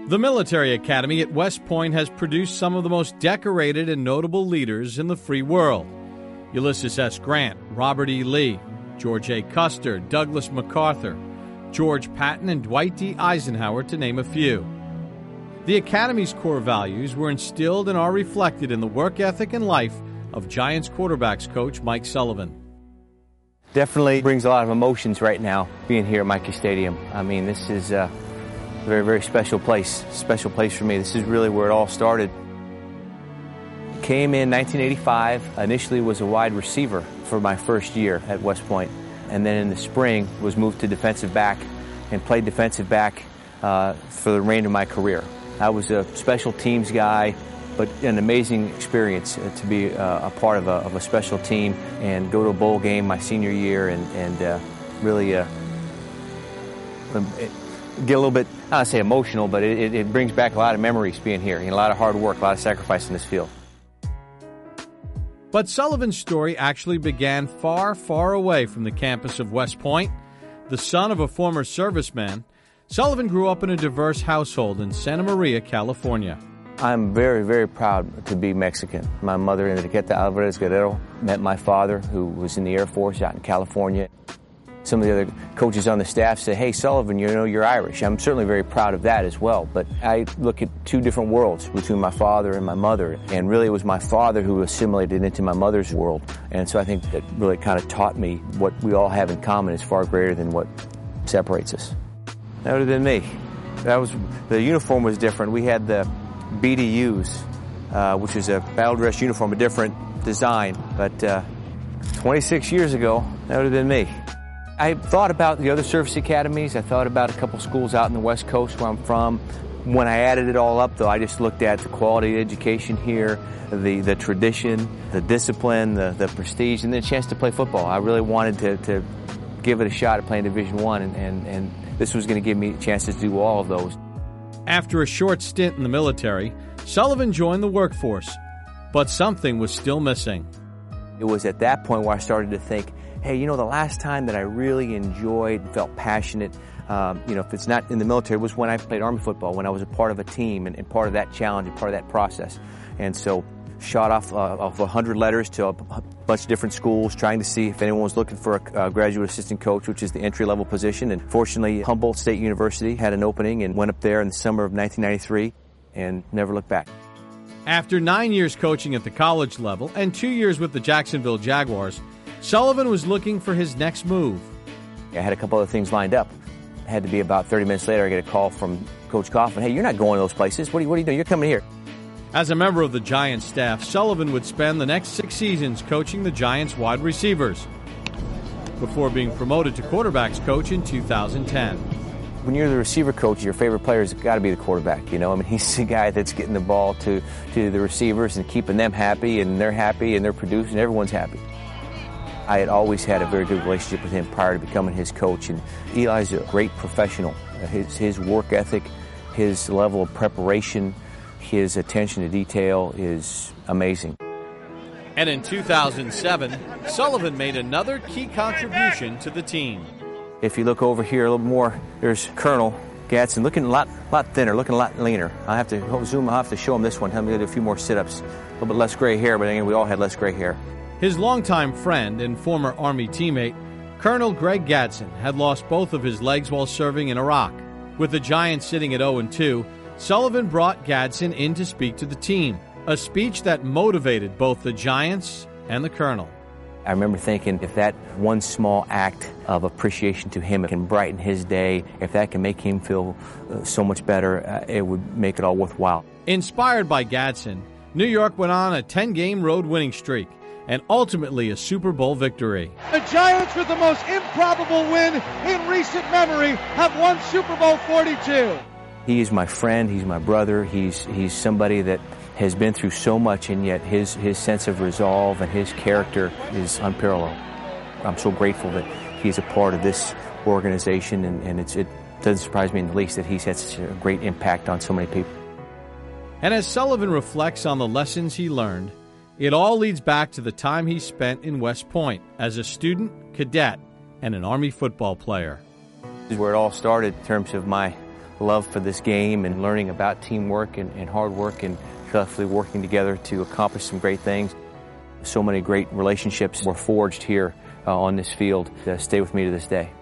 The military academy at West Point has produced some of the most decorated and notable leaders in the free world. Ulysses S. Grant, Robert E. Lee, George A. Custer, Douglas MacArthur, George Patton, and Dwight D. Eisenhower, to name a few. The Academy's core values were instilled and are reflected in the work ethic and life of Giants quarterbacks coach Mike Sullivan. Definitely brings a lot of emotions right now being here at Michie Stadium. I mean, this is a very, very special place for me. This is really where it all started. Came in 1985, initially was a wide receiver for my first year at West Point, and then in the spring was moved to defensive back and played defensive back for the remainder of my career. I was a special teams guy, but an amazing experience to be a part of a special team and go to a bowl game my senior year and really get a little bit, I don't want to say emotional, but it brings back a lot of memories being here, and a lot of hard work, a lot of sacrifice in this field. But Sullivan's story actually began far, far away from the campus of West Point. The son of a former serviceman, Sullivan grew up in a diverse household in Santa Maria, California. I'm very, very proud to be Mexican. My mother, Enriqueta Alvarez Guerrero, met my father, who was in the Air Force out in California. Some of the other coaches on the staff said, "Hey, Sullivan, you know, you're Irish." I'm certainly very proud of that as well. But I look at two different worlds between my father and my mother. And really, it was my father who assimilated into my mother's world. And so I think that really kind of taught me what we all have in common is far greater than what separates us. That would have been me. The uniform was different. We had the BDUs, which is a battle dress uniform, a different design. But 26 years ago, that would have been me. I thought about the other service academies. I thought about a couple schools out in the West Coast where I'm from. When I added it all up, though, I just looked at the quality of education here, the tradition, the discipline, the prestige, and the chance to play football. I really wanted to give it a shot at playing Division I, and this was going to give me chances to do all of those. After a short stint in the military, Sullivan joined the workforce, but something was still missing. It was at that point where I started to think, hey, you know, the last time that I really enjoyed, felt passionate, if it's not in the military, was when I played Army football, when I was a part of a team and part of that challenge and part of that process. And so shot off 100 letters to a bunch of different schools, trying to see if anyone was looking for a graduate assistant coach, which is the entry-level position. And fortunately, Humboldt State University had an opening and went up there in the summer of 1993 and never looked back. After 9 years coaching at the college level and 2 years with the Jacksonville Jaguars, Sullivan was looking for his next move. I had a couple other things lined up. It had to be about 30 minutes later, I get a call from Coach Coughlin. Hey, you're not going to those places. What are you doing? You're coming here. As a member of the Giants staff, Sullivan would spend the next 6 seasons coaching the Giants wide receivers before being promoted to quarterbacks coach in 2010. When you're the receiver coach, your favorite player has got to be the quarterback. You know, I mean, he's the guy that's getting the ball to the receivers and keeping them happy, and they're producing, everyone's happy. I had always had a very good relationship with him prior to becoming his coach, and Eli's a great professional. His work ethic, his level of preparation, his attention to detail is amazing. And in 2007, Sullivan made another key contribution to the team. If you look over here a little more, there's Colonel Gadsden, looking a lot thinner, looking a lot leaner. I'll have to zoom, I'll have to show him this one. Have him do a few more sit-ups. A little bit less gray hair, but again, we all had less gray hair. His longtime friend and former Army teammate, Colonel Greg Gadsden, had lost both of his legs while serving in Iraq. With the Giants sitting at 0-2, Sullivan brought Gadsden in to speak to the team, a speech that motivated both the Giants and the Colonel. I remember thinking, if that one small act of appreciation to him can brighten his day, if that can make him feel so much better, it would make it all worthwhile. Inspired by Gadsden, New York went on a 10-game road winning streak and ultimately a Super Bowl victory. The Giants, with the most improbable win in recent memory, have won Super Bowl 42. He is my friend, he's my brother, he's somebody that has been through so much, and yet his sense of resolve and his character is unparalleled. I'm so grateful that he's a part of this organization, and it doesn't surprise me in the least that he's had such a great impact on so many people. And as Sullivan reflects on the lessons he learned, it all leads back to the time he spent in West Point as a student, cadet, and an Army football player. This is where it all started in terms of my love for this game and learning about teamwork and hard work and collectively working together to accomplish some great things. So many great relationships were forged here on this field that stay with me to this day.